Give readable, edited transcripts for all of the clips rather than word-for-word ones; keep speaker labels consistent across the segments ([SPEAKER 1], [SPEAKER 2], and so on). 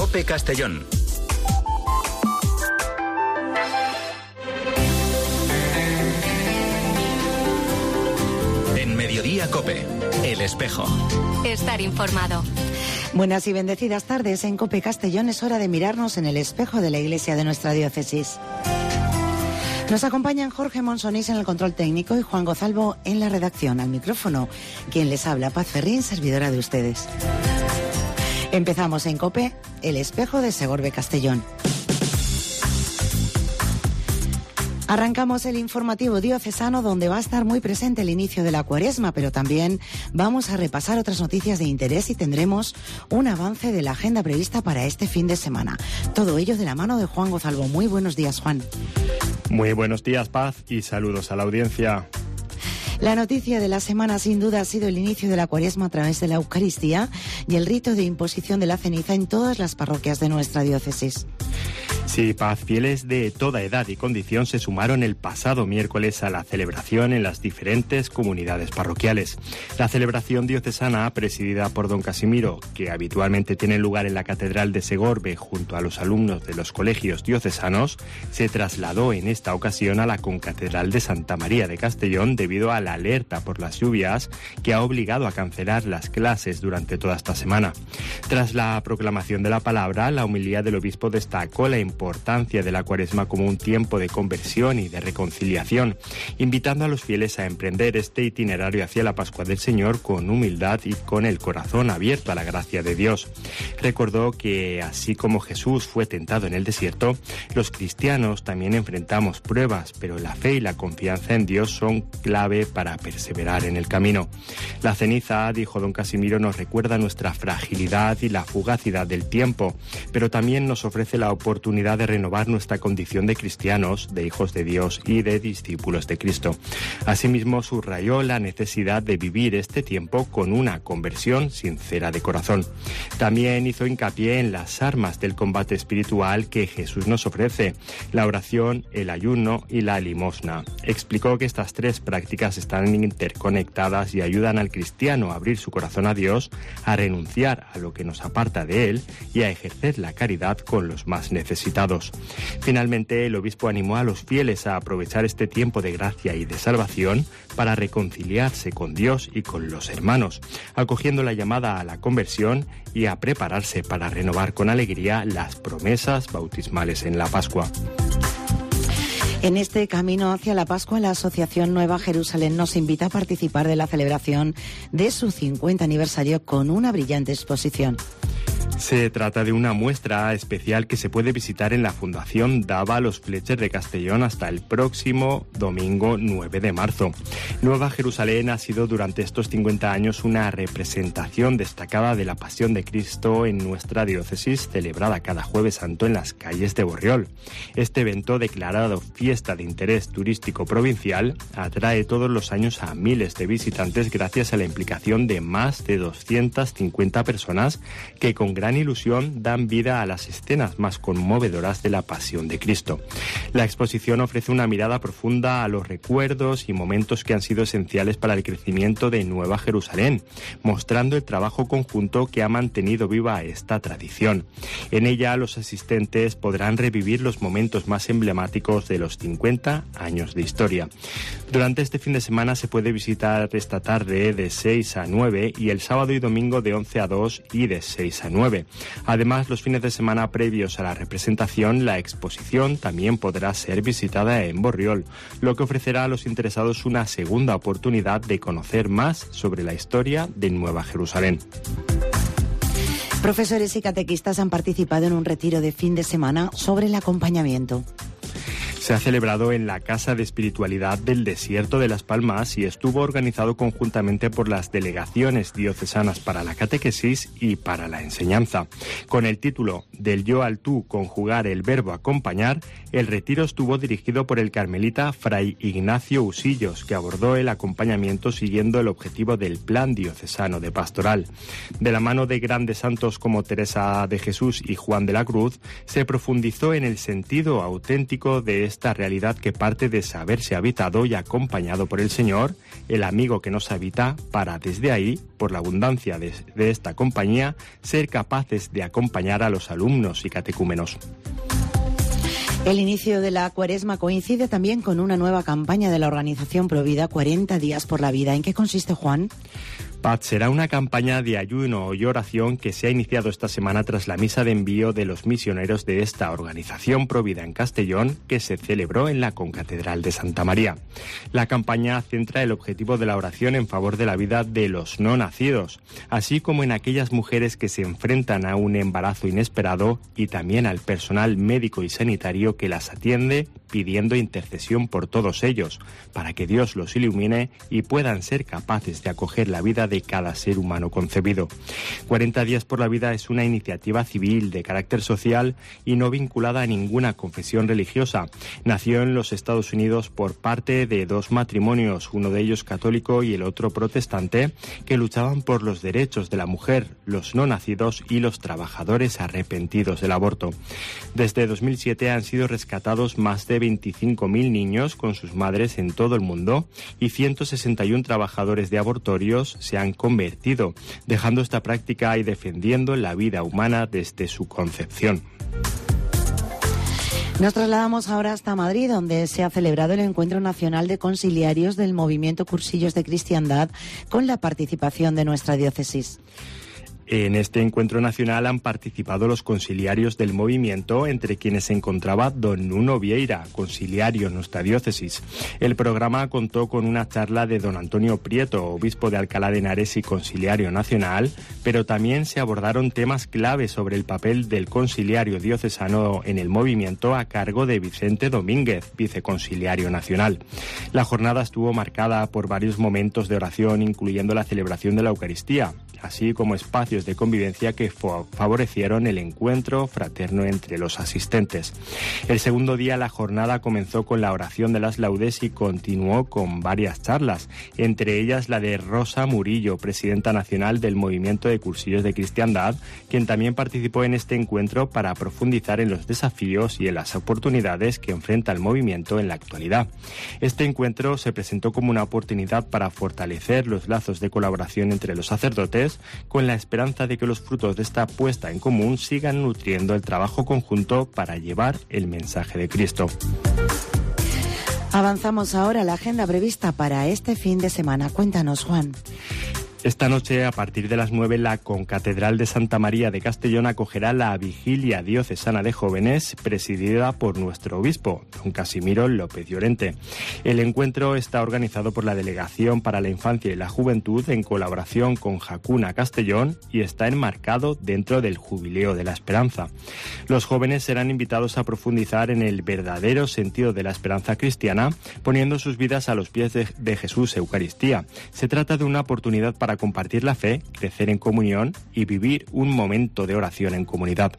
[SPEAKER 1] COPE Castellón. En Mediodía COPE, El Espejo.
[SPEAKER 2] Estar informado.
[SPEAKER 3] Buenas y bendecidas tardes. En COPE Castellón es hora de mirarnos en el espejo de la iglesia de nuestra diócesis. Nos acompañan Jorge Monsonís en el control técnico y Juan Gozalvo en la redacción. Al micrófono, quien les habla, Paz Ferrín, servidora de ustedes. Empezamos en COPE, El Espejo de Segorbe Castellón. Arrancamos el informativo diocesano, donde va a estar muy presente el inicio de la Cuaresma, pero también vamos a repasar otras noticias de interés y tendremos un avance de la agenda prevista para este fin de semana. Todo ello de la mano de Juan Gozalvo. Muy buenos días, Juan.
[SPEAKER 4] Muy buenos días, Paz, y saludos a la audiencia.
[SPEAKER 3] La noticia de la semana, sin duda, ha sido el inicio de la Cuaresma a través de la Eucaristía y el rito de imposición de la ceniza en todas las parroquias de nuestra diócesis.
[SPEAKER 4] Sí, Paz, fieles de toda edad y condición se sumaron el pasado miércoles a la celebración en las diferentes comunidades parroquiales. La celebración diocesana, presidida por don Casimiro, que habitualmente tiene lugar en la Catedral de Segorbe junto a los alumnos de los colegios diocesanos, se trasladó en esta ocasión a la Concatedral de Santa María de Castellón debido a la alerta por las lluvias que ha obligado a cancelar las clases durante toda esta semana. Tras la proclamación de la palabra, la homilía del obispo destacó la importancia de la Cuaresma como un tiempo de conversión y de reconciliación, invitando a los fieles a emprender este itinerario hacia la Pascua del Señor con humildad y con el corazón abierto a la gracia de Dios. Recordó que así como Jesús fue tentado en el desierto, los cristianos también enfrentamos pruebas, pero la fe y la confianza en Dios son clave para perseverar en el camino. La ceniza, dijo don Casimiro, nos recuerda nuestra fragilidad y la fugacidad del tiempo, pero también nos ofrece la oportunidad de renovar nuestra condición de cristianos, de hijos de Dios y de discípulos de Cristo. Asimismo, subrayó la necesidad de vivir este tiempo con una conversión sincera de corazón. También hizo hincapié en las armas del combate espiritual que Jesús nos ofrece: la oración, el ayuno y la limosna. Explicó que estas tres prácticas están interconectadas y ayudan al cristiano a abrir su corazón a Dios, a renunciar a lo que nos aparta de Él y a ejercer la caridad con los más necesitados. Finalmente, el obispo animó a los fieles a aprovechar este tiempo de gracia y de salvación para reconciliarse con Dios y con los hermanos, acogiendo la llamada a la conversión y a prepararse para renovar con alegría las promesas bautismales en la Pascua.
[SPEAKER 3] En este camino hacia la Pascua, la Asociación Nueva Jerusalén nos invita a participar de la celebración de su 50 aniversario con una brillante exposición.
[SPEAKER 4] Se trata de una muestra especial que se puede visitar en la Fundación Dava Los Fletcher de Castellón hasta el próximo domingo 9 de marzo. Nueva Jerusalén ha sido durante estos 50 años una representación destacada de la Pasión de Cristo en nuestra diócesis, celebrada cada Jueves Santo en las calles de Borriol. Este evento, declarado fiesta de interés turístico provincial, atrae todos los años a miles de visitantes gracias a la implicación de más de 250 personas que con gran ilusión dan vida a las escenas más conmovedoras de la Pasión de Cristo. La exposición ofrece una mirada profunda a los recuerdos y momentos que han sido esenciales para el crecimiento de Nueva Jerusalén, mostrando el trabajo conjunto que ha mantenido viva esta tradición. En ella, los asistentes podrán revivir los momentos más emblemáticos de los 50 años de historia. Durante este fin de semana se puede visitar esta tarde de 6 a 9 y el sábado y domingo de 11 a 2 y de 6 a 9. Además, los fines de semana previos a la representación, la exposición también podrá ser visitada en Borriol, lo que ofrecerá a los interesados una segunda oportunidad de conocer más sobre la historia de Nueva Jerusalén.
[SPEAKER 3] Profesores y catequistas han participado en un retiro de fin de semana sobre el acompañamiento.
[SPEAKER 4] Se ha celebrado en la Casa de Espiritualidad del Desierto de Las Palmas y estuvo organizado conjuntamente por las delegaciones diocesanas para la catequesis y para la enseñanza. Con el título Del yo al tú, conjugar el verbo acompañar, el retiro estuvo dirigido por el carmelita Fray Ignacio Usillos, que abordó el acompañamiento siguiendo el objetivo del Plan Diocesano de Pastoral. De la mano de grandes santos como Teresa de Jesús y Juan de la Cruz, se profundizó en el sentido auténtico de esta realidad que parte de saberse habitado y acompañado por el Señor, el amigo que nos habita, para desde ahí, por la abundancia de esta compañía, ser capaces de acompañar a los alumnos y catecúmenos.
[SPEAKER 3] El inicio de la Cuaresma coincide también con una nueva campaña de la organización Provida, 40 días por la vida. ¿En qué consiste, Juan?
[SPEAKER 4] Paz, será una campaña de ayuno y oración que se ha iniciado esta semana tras la misa de envío de los misioneros de esta organización Provida en Castellón, que se celebró en la Concatedral de Santa María. La campaña centra el objetivo de la oración en favor de la vida de los no nacidos, así como en aquellas mujeres que se enfrentan a un embarazo inesperado, y también al personal médico y sanitario que las atiende, pidiendo intercesión por todos ellos, para que Dios los ilumine y puedan ser capaces de acoger la vida de cada ser humano concebido. 40 días por la vida es una iniciativa civil de carácter social y no vinculada a ninguna confesión religiosa. Nació en los Estados Unidos por parte de dos matrimonios, uno de ellos católico y el otro protestante, que luchaban por los derechos de la mujer, los no nacidos y los trabajadores arrepentidos del aborto. Desde 2007 han sido rescatados más de 25.000 niños con sus madres en todo el mundo, y 161 trabajadores de abortorios se han convertido, dejando esta práctica y defendiendo la vida humana desde su concepción.
[SPEAKER 3] Nos trasladamos ahora hasta Madrid, donde se ha celebrado el Encuentro Nacional de Consiliarios del Movimiento Cursillos de Cristiandad, con la participación de nuestra diócesis.
[SPEAKER 4] En este encuentro nacional han participado los consiliarios del movimiento, entre quienes se encontraba don Nuno Vieira, consiliario en nuestra diócesis. El programa contó con una charla de don Antonio Prieto, obispo de Alcalá de Henares y consiliario nacional, pero también se abordaron temas clave sobre el papel del consiliario diocesano en el movimiento, a cargo de Vicente Domínguez, viceconsiliario nacional. La jornada estuvo marcada por varios momentos de oración, incluyendo la celebración de la Eucaristía, así como espacios de convivencia que favorecieron el encuentro fraterno entre los asistentes. El segundo día la jornada comenzó con la oración de las laudes y continuó con varias charlas, entre ellas la de Rosa Murillo, presidenta nacional del Movimiento de Cursillos de Cristiandad, quien también participó en este encuentro para profundizar en los desafíos y en las oportunidades que enfrenta el movimiento en la actualidad. Este encuentro se presentó como una oportunidad para fortalecer los lazos de colaboración entre los sacerdotes, con la esperanza de que los frutos de esta puesta en común sigan nutriendo el trabajo conjunto para llevar el mensaje de Cristo.
[SPEAKER 3] Avanzamos ahora a la agenda prevista para este fin de semana. Cuéntanos, Juan.
[SPEAKER 4] Esta noche, a partir de las 9, la Concatedral de Santa María de Castellón acogerá la Vigilia Diocesana de Jóvenes, presidida por nuestro obispo, don Casimiro López Llorente. El encuentro está organizado por la Delegación para la Infancia y la Juventud en colaboración con Jacuna Castellón y está enmarcado dentro del Jubileo de la Esperanza. Los jóvenes serán invitados a profundizar en el verdadero sentido de la esperanza cristiana, poniendo sus vidas a los pies de Jesús Eucaristía. Se trata de una oportunidad para compartir la fe, crecer en comunión y vivir un momento de oración en comunidad.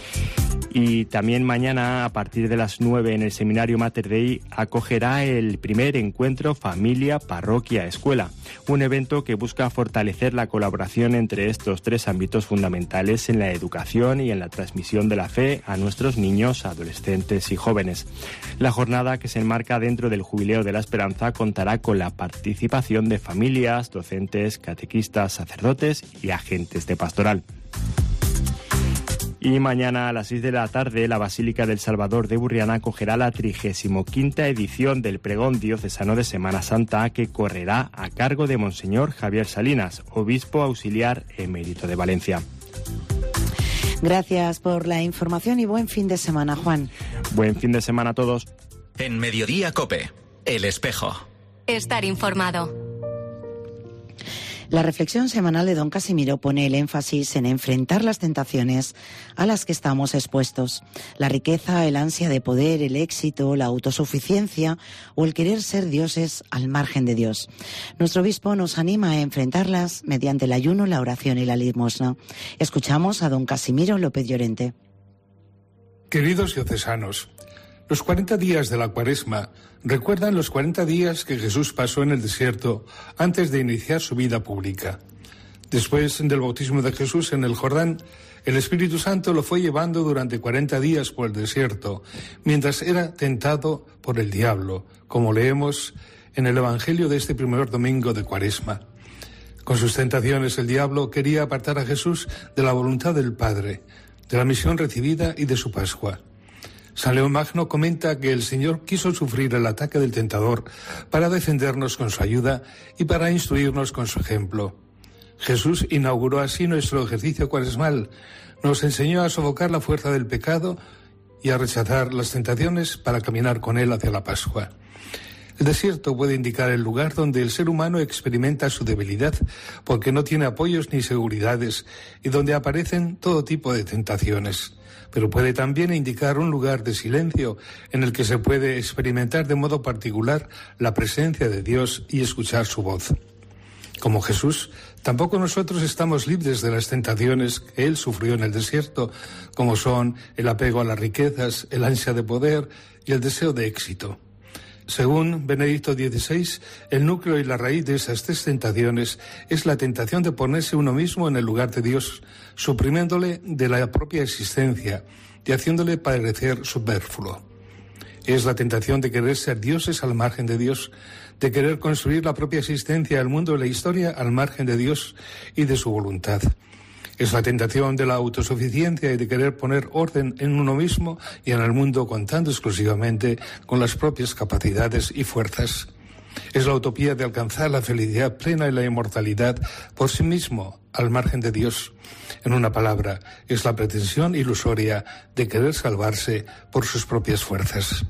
[SPEAKER 4] Y también mañana, a partir de las 9, en el Seminario Mater Dei, acogerá el primer encuentro Familia, Parroquia, Escuela, un evento que busca fortalecer la colaboración entre estos tres ámbitos fundamentales en la educación y en la transmisión de la fe a nuestros niños, adolescentes y jóvenes. La jornada, que se enmarca dentro del Jubileo de la Esperanza, contará con la participación de familias, docentes, catequistas, sacerdotes y agentes de pastoral. Y mañana a las 6 de la tarde, la Basílica del Salvador de Burriana acogerá la 35ª edición del Pregón Diocesano de Semana Santa, que correrá a cargo de Monseñor Javier Salinas, obispo auxiliar emérito de Valencia.
[SPEAKER 3] Gracias por la información y buen fin de semana, Juan.
[SPEAKER 4] Buen fin de semana a todos.
[SPEAKER 1] En Mediodía COPE, El Espejo.
[SPEAKER 2] Estar informado.
[SPEAKER 3] La reflexión semanal de don Casimiro pone el énfasis en enfrentar las tentaciones a las que estamos expuestos. La riqueza, el ansia de poder, el éxito, la autosuficiencia o el querer ser dioses al margen de Dios. Nuestro obispo nos anima a enfrentarlas mediante el ayuno, la oración y la limosna. Escuchamos a don Casimiro López Llorente.
[SPEAKER 5] Queridos diocesanos, los 40 días de la Cuaresma recuerdan los 40 días que Jesús pasó en el desierto antes de iniciar su vida pública. Después del bautismo de Jesús en el Jordán, El Espíritu Santo lo fue llevando durante 40 días por el desierto, mientras era tentado por el diablo, como leemos en el Evangelio de este primer domingo de Cuaresma. Con sus tentaciones, el diablo quería apartar a Jesús de la voluntad del Padre, de la misión recibida y de su Pascua. San León Magno comenta que el Señor quiso sufrir el ataque del tentador para defendernos con su ayuda y para instruirnos con su ejemplo. Jesús inauguró así nuestro ejercicio cuaresmal, nos enseñó a sofocar la fuerza del pecado y a rechazar las tentaciones para caminar con Él hacia la Pascua. El desierto puede indicar el lugar donde el ser humano experimenta su debilidad porque no tiene apoyos ni seguridades y donde aparecen todo tipo de tentaciones. Pero puede también indicar un lugar de silencio en el que se puede experimentar de modo particular la presencia de Dios y escuchar su voz. Como Jesús, tampoco nosotros estamos libres de las tentaciones que Él sufrió en el desierto, como son el apego a las riquezas, el ansia de poder y el deseo de éxito. Según Benedicto XVI, el núcleo y la raíz de esas tres tentaciones es la tentación de ponerse uno mismo en el lugar de Dios, suprimiéndole de la propia existencia y haciéndole parecer superfluo. Es la tentación de querer ser dioses al margen de Dios, de querer construir la propia existencia, el mundo y la historia al margen de Dios y de su voluntad. Es la tentación de la autosuficiencia y de querer poner orden en uno mismo y en el mundo contando exclusivamente con las propias capacidades y fuerzas. Es la utopía de alcanzar la felicidad plena y la inmortalidad por sí mismo, al margen de Dios. En una palabra, es la pretensión ilusoria de querer salvarse por sus propias fuerzas.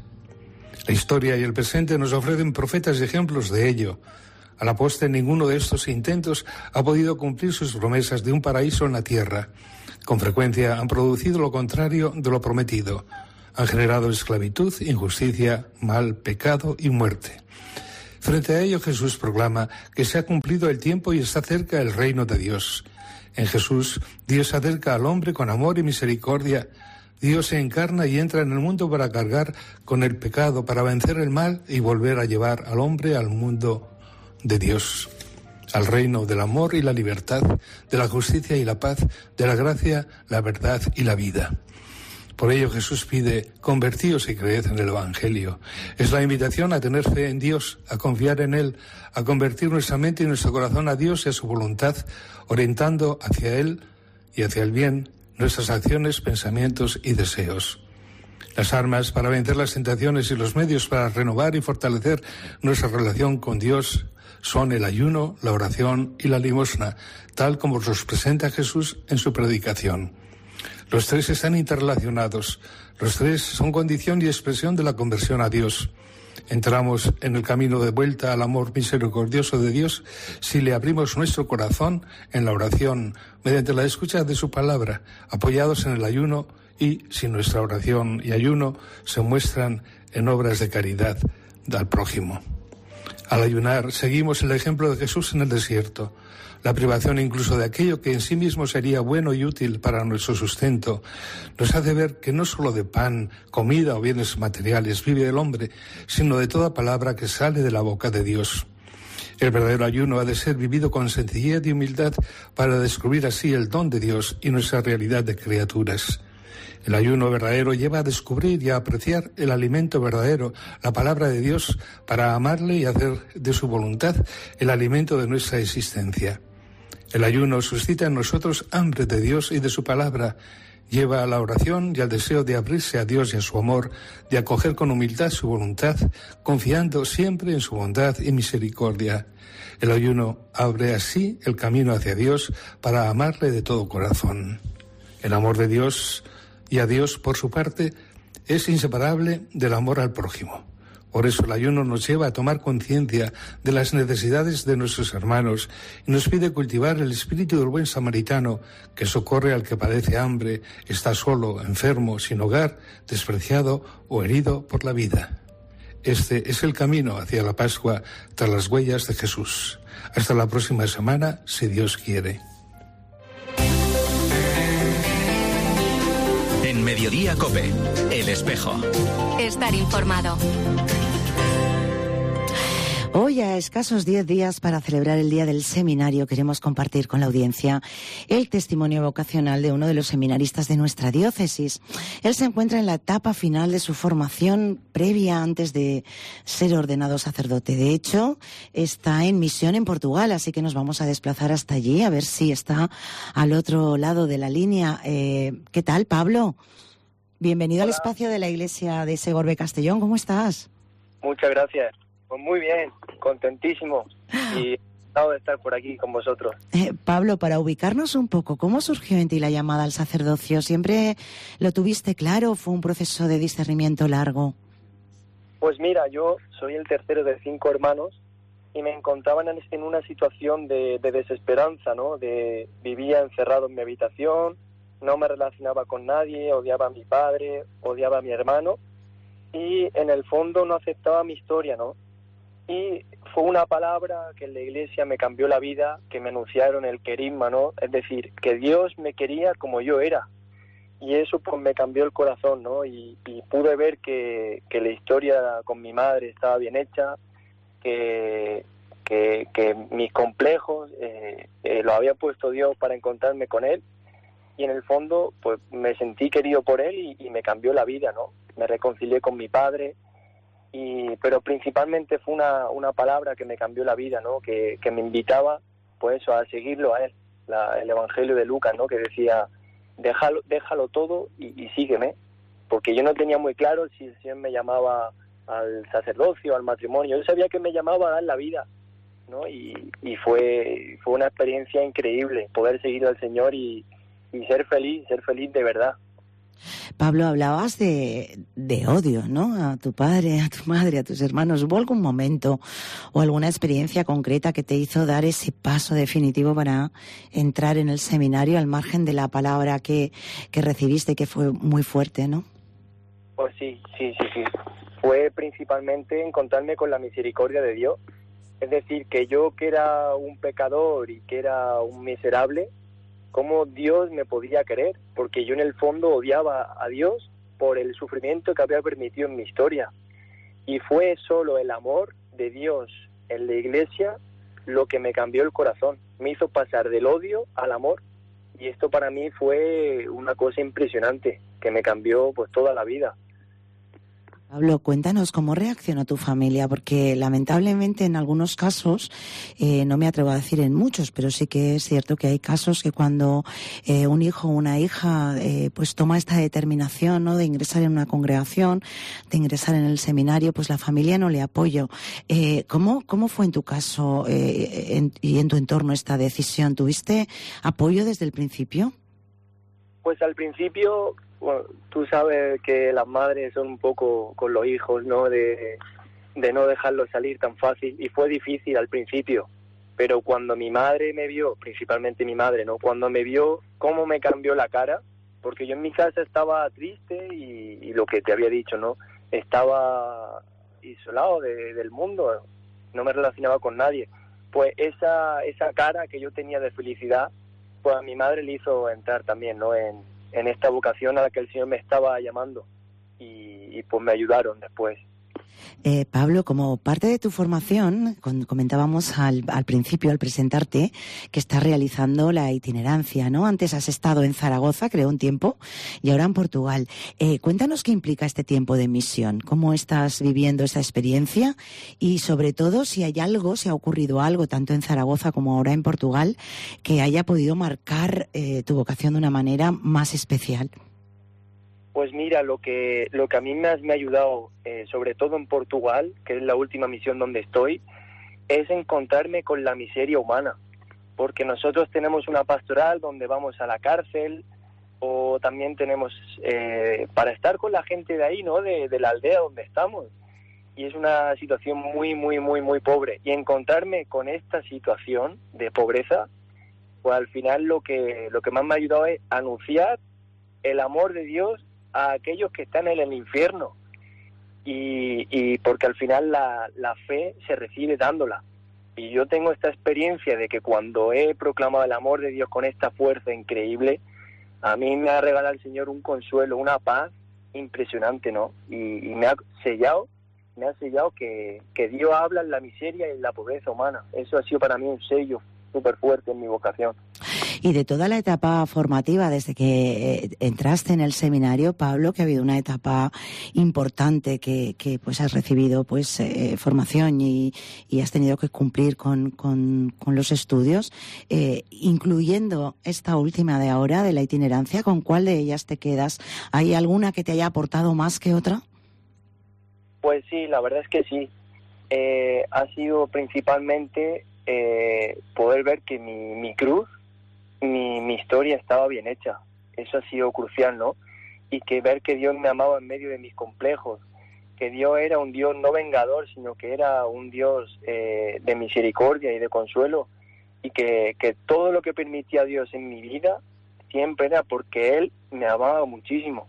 [SPEAKER 5] La historia y el presente nos ofrecen profetas y ejemplos de ello. A la postre, ninguno de estos intentos ha podido cumplir sus promesas de un paraíso en la tierra. Con frecuencia han producido lo contrario de lo prometido. Han generado esclavitud, injusticia, mal, pecado y muerte. Frente a ello, Jesús proclama que se ha cumplido el tiempo y está cerca el reino de Dios. En Jesús, Dios se acerca al hombre con amor y misericordia. Dios se encarna y entra en el mundo para cargar con el pecado, para vencer el mal y volver a llevar al hombre al mundo de Dios, al reino del amor y la libertad, de la justicia y la paz, de la gracia, la verdad y la vida. Por ello Jesús pide: convertíos y creed en el Evangelio. Es la invitación a tener fe en Dios, a confiar en Él, a convertir nuestra mente y nuestro corazón a Dios y a su voluntad, orientando hacia Él y hacia el bien nuestras acciones, pensamientos y deseos. Las armas para vencer las tentaciones y los medios para renovar y fortalecer nuestra relación con Dios son el ayuno, la oración y la limosna, tal como los presenta Jesús en su predicación. Los tres están interrelacionados. Los tres son condición y expresión de la conversión a Dios. Entramos en el camino de vuelta al amor misericordioso de Dios si le abrimos nuestro corazón en la oración, mediante la escucha de su palabra, apoyados en el ayuno, y si nuestra oración y ayuno se muestran en obras de caridad al prójimo. Al ayunar, seguimos el ejemplo de Jesús en el desierto. La privación incluso de aquello que en sí mismo sería bueno y útil para nuestro sustento nos hace ver que no solo de pan, comida o bienes materiales vive el hombre, sino de toda palabra que sale de la boca de Dios. El verdadero ayuno ha de ser vivido con sencillez y humildad para descubrir así el don de Dios y nuestra realidad de criaturas. El ayuno verdadero lleva a descubrir y a apreciar el alimento verdadero, la palabra de Dios, para amarle y hacer de su voluntad el alimento de nuestra existencia. El ayuno suscita en nosotros hambre de Dios y de su palabra, lleva a la oración y al deseo de abrirse a Dios y a su amor, de acoger con humildad su voluntad, confiando siempre en su bondad y misericordia. El ayuno abre así el camino hacia Dios para amarle de todo corazón. El amor de Dios y a Dios, por su parte, es inseparable del amor al prójimo. Por eso el ayuno nos lleva a tomar conciencia de las necesidades de nuestros hermanos y nos pide cultivar el espíritu del buen samaritano que socorre al que padece hambre, está solo, enfermo, sin hogar, despreciado o herido por la vida. Este es el camino hacia la Pascua tras las huellas de Jesús. Hasta la próxima semana, si Dios quiere.
[SPEAKER 1] En Mediodía COPE, El Espejo.
[SPEAKER 2] Estar informado.
[SPEAKER 3] Hoy Hoy, a escasos 10 días para celebrar el Día del Seminario, queremos compartir con la audiencia el testimonio vocacional de uno de los seminaristas de nuestra diócesis. Él se encuentra en la etapa final de su formación previa antes de ser ordenado sacerdote. De hecho, está en misión en Portugal, así que nos vamos a desplazar hasta allí a ver si está al otro lado de la línea. ¿Qué tal, Pablo? Bienvenido al espacio de la Iglesia de Segorbe Castellón. ¿Cómo estás?
[SPEAKER 6] Muchas gracias. Pues muy bien, contentísimo y encantado de estar por aquí con vosotros.
[SPEAKER 3] Pablo, para ubicarnos un poco, ¿cómo surgió en ti la llamada al sacerdocio? ¿Siempre lo tuviste claro o fue un proceso de discernimiento largo?
[SPEAKER 6] Pues mira, yo soy el tercero de 5 hermanos y me encontraba en una situación de desesperanza, ¿no? Vivía encerrado en mi habitación, no me relacionaba con nadie, odiaba a mi padre, odiaba a mi hermano y en el fondo no aceptaba mi historia, ¿no? Y fue una palabra que en la iglesia me cambió la vida, que me anunciaron el querisma, ¿no? Es decir, que Dios me quería como yo era. Y eso pues me cambió el corazón, ¿no? Y pude ver que la historia con mi madre estaba bien hecha, que mis complejos los había puesto Dios para encontrarme con Él. Y en el fondo pues me sentí querido por Él y me cambió la vida, ¿no? Me reconcilié con mi padre. Pero principalmente fue una palabra que me cambió la vida, ¿no? Que me invitaba, pues eso, a seguirlo a él, el Evangelio de Lucas, ¿no? Que decía, déjalo todo y sígueme, porque yo no tenía muy claro si el Señor me llamaba al sacerdocio, al matrimonio. Yo sabía que me llamaba a dar la vida, ¿no? Y fue una experiencia increíble poder seguir al Señor y ser feliz de verdad.
[SPEAKER 3] Pablo, hablabas de odio, ¿no? A tu padre, a tu madre, a tus hermanos. ¿Hubo algún momento o alguna experiencia concreta que te hizo dar ese paso definitivo para entrar en el seminario al margen de la palabra que recibiste, que fue muy fuerte, ¿no?
[SPEAKER 6] Pues sí. Fue principalmente encontrarme con la misericordia de Dios. Es decir, que yo que era un pecador y que era un miserable, cómo Dios me podía querer, porque yo en el fondo odiaba a Dios por el sufrimiento que había permitido en mi historia. Y fue solo el amor de Dios en la iglesia lo que me cambió el corazón, me hizo pasar del odio al amor. Y esto para mí fue una cosa impresionante, que me cambió pues toda la vida.
[SPEAKER 3] Pablo, cuéntanos cómo reaccionó tu familia, porque lamentablemente en algunos casos, no me atrevo a decir en muchos, pero sí que es cierto que hay casos que cuando un hijo o una hija pues toma esta determinación, ¿no?, de ingresar en una congregación, de ingresar en el seminario, pues la familia no le apoya. ¿Cómo fue en tu caso y en tu entorno esta decisión? ¿Tuviste apoyo desde el principio?
[SPEAKER 6] Pues al principio, bueno, tú sabes que las madres son un poco con los hijos, ¿no? De no dejarlos salir tan fácil, y fue difícil al principio, pero cuando mi madre me vio, principalmente mi madre, ¿no? Cuando me vio cómo me cambió la cara, porque yo en mi casa estaba triste y lo que te había dicho, ¿no? Estaba isolado del mundo, no me relacionaba con nadie. Pues esa cara que yo tenía de felicidad, pues a mi madre le hizo entrar también, ¿no?, en esta vocación a la que el Señor me estaba llamando, y pues me ayudaron después.
[SPEAKER 3] Pablo, como parte de tu formación, comentábamos al principio, al presentarte, que estás realizando la itinerancia, ¿no? Antes has estado en Zaragoza, creo, un tiempo, y ahora en Portugal. Cuéntanos qué implica este tiempo de misión, cómo estás viviendo esta experiencia y, sobre todo, si hay algo, si ha ocurrido algo, tanto en Zaragoza como ahora en Portugal, que haya podido marcar tu vocación de una manera más especial.
[SPEAKER 6] Pues mira, lo que a mí más me ha ayudado, sobre todo en Portugal, que es la última misión donde estoy, es encontrarme con la miseria humana. Porque nosotros tenemos una pastoral donde vamos a la cárcel, o también tenemos para estar con la gente de ahí, ¿no?, de la aldea donde estamos. Y es una situación muy, muy, muy, muy pobre. Y encontrarme con esta situación de pobreza, pues al final lo que más me ha ayudado es anunciar el amor de Dios a aquellos que están en el infierno, y porque al final la fe se recibe dándola. Y yo tengo esta experiencia de que cuando he proclamado el amor de Dios con esta fuerza increíble, a mí me ha regalado el Señor un consuelo, una paz impresionante, ¿no? Y me ha sellado me ha sellado que Dios habla en la miseria y en la pobreza humana. Eso ha sido para mí un sello súper fuerte en mi vocación.
[SPEAKER 3] Y de toda la etapa formativa, desde que entraste en el seminario, Pablo, que ha habido una etapa importante que pues has recibido pues formación y has tenido que cumplir con los estudios, incluyendo esta última de ahora, de la itinerancia, ¿con cuál de ellas te quedas? ¿Hay alguna que te haya aportado más que otra?
[SPEAKER 6] Pues sí, la verdad es que sí. Ha sido principalmente poder ver que mi cruz, mi historia estaba bien hecha. Eso ha sido crucial, ¿no? Y que ver que Dios me amaba en medio de mis complejos, que Dios era un Dios no vengador, sino que era un Dios de misericordia y de consuelo, y que todo lo que permitía Dios en mi vida siempre era porque Él me amaba muchísimo.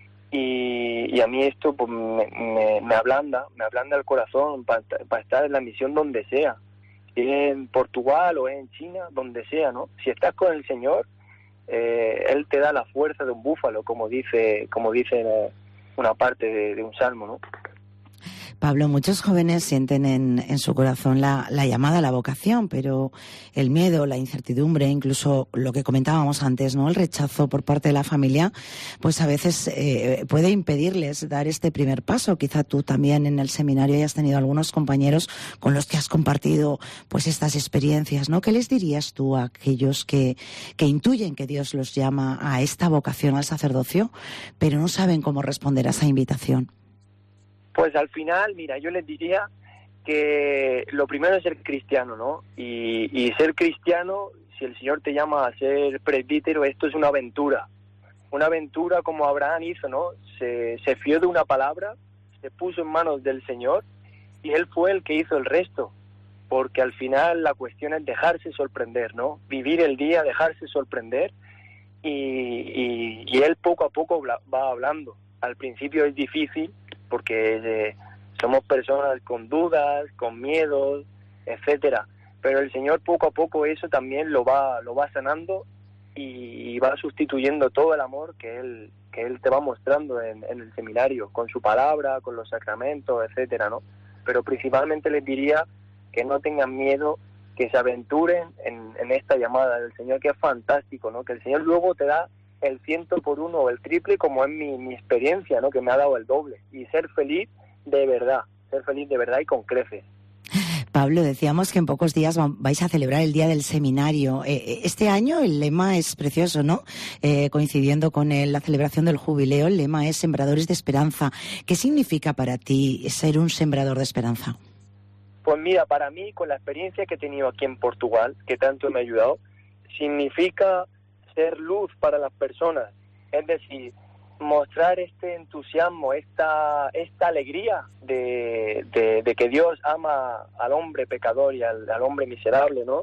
[SPEAKER 6] Y a mí esto pues me ablanda el corazón para estar en la misión donde sea, si es en Portugal o en China, donde sea, ¿no? Si estás con el Señor, Él te da la fuerza de un búfalo, como dice una parte de un salmo, ¿no?
[SPEAKER 3] Pablo, muchos jóvenes sienten en su corazón la llamada, la vocación, pero el miedo, la incertidumbre, incluso lo que comentábamos antes, ¿no? El rechazo por parte de la familia, pues a veces puede impedirles dar este primer paso. Quizá tú también en el seminario hayas tenido algunos compañeros con los que has compartido pues estas experiencias, ¿no? ¿Qué les dirías tú a aquellos que intuyen que Dios los llama a esta vocación al sacerdocio, pero no saben cómo responder a esa invitación?
[SPEAKER 6] Pues al final, mira, yo les diría que lo primero es ser cristiano, ¿no? Y ser cristiano, si el Señor te llama a ser presbítero, esto es una aventura como Abraham hizo, ¿no? Se fió de una palabra, se puso en manos del Señor y Él fue el que hizo el resto, porque al final la cuestión es dejarse sorprender, ¿no? Vivir el día, dejarse sorprender y Él poco a poco va hablando. Al principio es difícil, porque somos personas con dudas, con miedos, etcétera. Pero el Señor poco a poco eso también lo va sanando y va sustituyendo todo el amor que Él te va mostrando en el seminario, con su palabra, con los sacramentos, etcétera, ¿no? Pero principalmente les diría que no tengan miedo, que se aventuren en esta llamada del Señor, que es fantástico, ¿no? Que el Señor luego te da el 100 por 1 o el triple, como es mi experiencia, ¿no? Que me ha dado el doble. Y ser feliz de verdad y con creces.
[SPEAKER 3] Pablo, decíamos que en pocos días vais a celebrar el Día del Seminario. Este año el lema es precioso, ¿no? Coincidiendo con la celebración del jubileo, el lema es Sembradores de Esperanza. ¿Qué significa para ti ser un sembrador de esperanza?
[SPEAKER 6] Pues mira, para mí, con la experiencia que he tenido aquí en Portugal, que tanto me ha ayudado, significa ser luz para las personas, es decir, mostrar este entusiasmo, esta alegría de que Dios ama al hombre pecador y al hombre miserable, ¿no?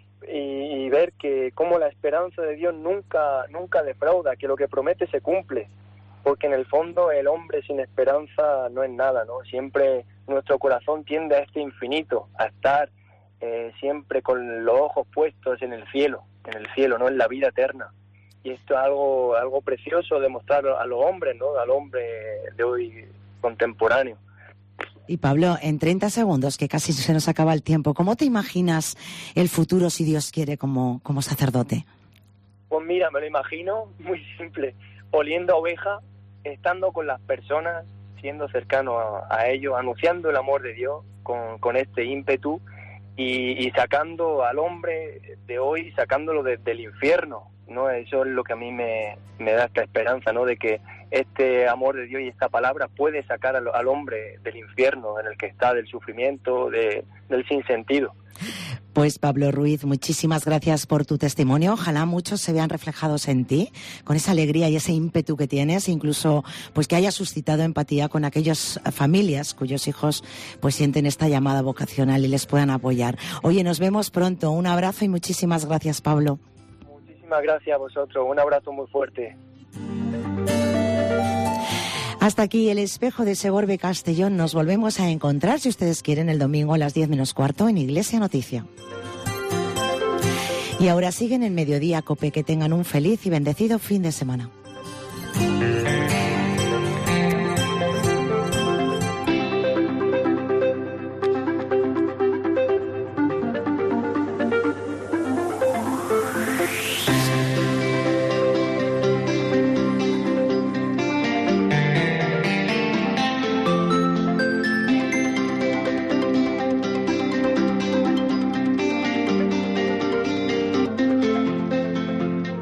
[SPEAKER 6] Y ver que como la esperanza de Dios nunca defrauda, que lo que promete se cumple, porque en el fondo el hombre sin esperanza no es nada, ¿no? Siempre nuestro corazón tiende a este infinito, a estar siempre con los ojos puestos en el cielo, no en la vida eterna. Y esto es algo precioso de mostrar a los hombres, ¿no? Al hombre de hoy contemporáneo.
[SPEAKER 3] Y Pablo, en 30 segundos, que casi se nos acaba el tiempo, ¿cómo te imaginas el futuro, si Dios quiere, como sacerdote?
[SPEAKER 6] Pues mira, me lo imagino muy simple, oliendo oveja, estando con las personas, siendo cercano a ellos, anunciando el amor de Dios con este ímpetu y sacando al hombre de hoy, sacándolo del infierno, ¿no? Eso es lo que a mí me da esta esperanza, ¿no? De que este amor de Dios y esta palabra puede sacar al hombre del infierno en el que está, del sufrimiento, del sinsentido.
[SPEAKER 3] Pues Pablo Ruiz, muchísimas gracias por tu testimonio. Ojalá muchos se vean reflejados en ti, con esa alegría y ese ímpetu que tienes, incluso pues que hayas suscitado empatía con aquellas familias cuyos hijos pues sienten esta llamada vocacional y les puedan apoyar. Oye, nos vemos pronto. Un abrazo y muchísimas gracias, Pablo.
[SPEAKER 6] Muchísimas gracias a vosotros. Un abrazo muy fuerte.
[SPEAKER 3] Hasta aquí el espejo de Segorbe Castellón. Nos volvemos a encontrar, si ustedes quieren, el domingo a las 10 menos cuarto en Iglesia Noticia. Y ahora siguen en Mediodía Cope. Que tengan un feliz y bendecido fin de semana.